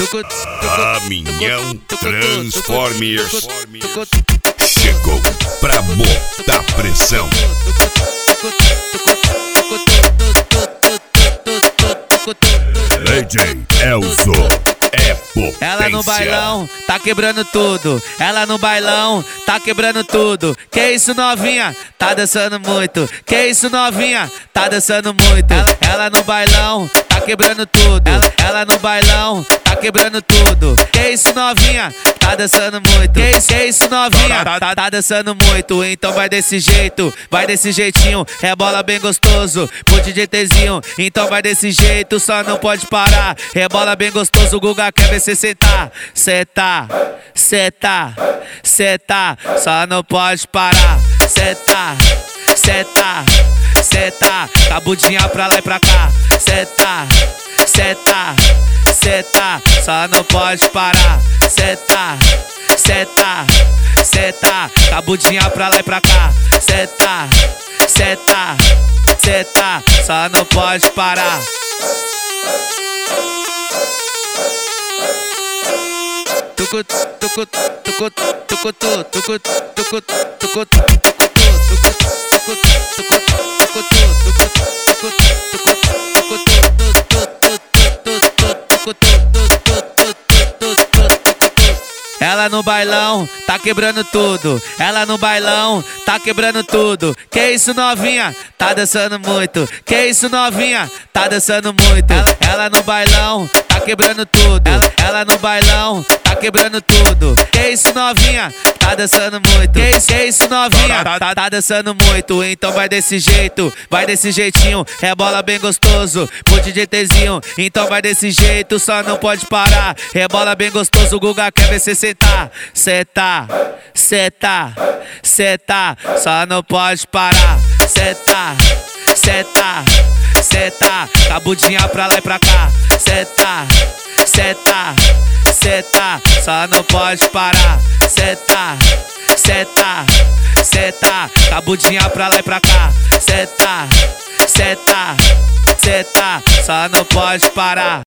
Caminhão Transformers chegou pra botar pressão. DJ Elzo é potência. Ela no bailão tá quebrando tudo. Ela no bailão tá quebrando tudo. Que isso, novinha? Tá dançando muito. Que isso, novinha? Tá dançando muito. Ela no bailão tá quebrando tudo. Ela no bailão tá quebrando tudo. Que isso, novinha? Tá dançando muito. Que isso, novinha? Tá dançando muito. Então vai desse jeito, vai desse jeitinho. É bola bem gostoso pro DJ Tzinho. Então vai desse jeito, só não pode parar. É bola bem gostoso, o Guga quer ver cê sentar. Sentar, sentar, sentar, só não pode parar. Sentar, sentar, sentar, cabudinha pra lá e pra cá. Sentar, sentar, sentar, só não pode parar. Sentar, sentar, sentar, cabudinha pra lá e pra cá. Sentar, sentar, sentar, só não pode parar. Ela no bailão tá quebrando tudo. Ela no bailão tá quebrando tudo. Que isso, novinha? Tá dançando muito. Que isso, novinha? Tá dançando muito. Ela no bailão tá quebrando tudo. Ela no bailão tá quebrando tudo. Que isso, novinha? Tá dançando muito. Que isso, novinha? Tá dançando muito. Então vai desse jeito, vai desse jeitinho. É bola bem gostoso pro DJ Tzinho. Então vai desse jeito, só não pode parar. É bola bem gostoso, o Guga quer ver cê sentar. Sentar, sentar, sentar, só não pode parar. Sentar, sentar, sentar, cabudinha pra lá e pra cá. Sentar, sentar, sentar, só não pode parar. Sentar, sentar, sentar, cabudinha pra lá e pra cá. Sentar, sentar, sentar, só não pode parar.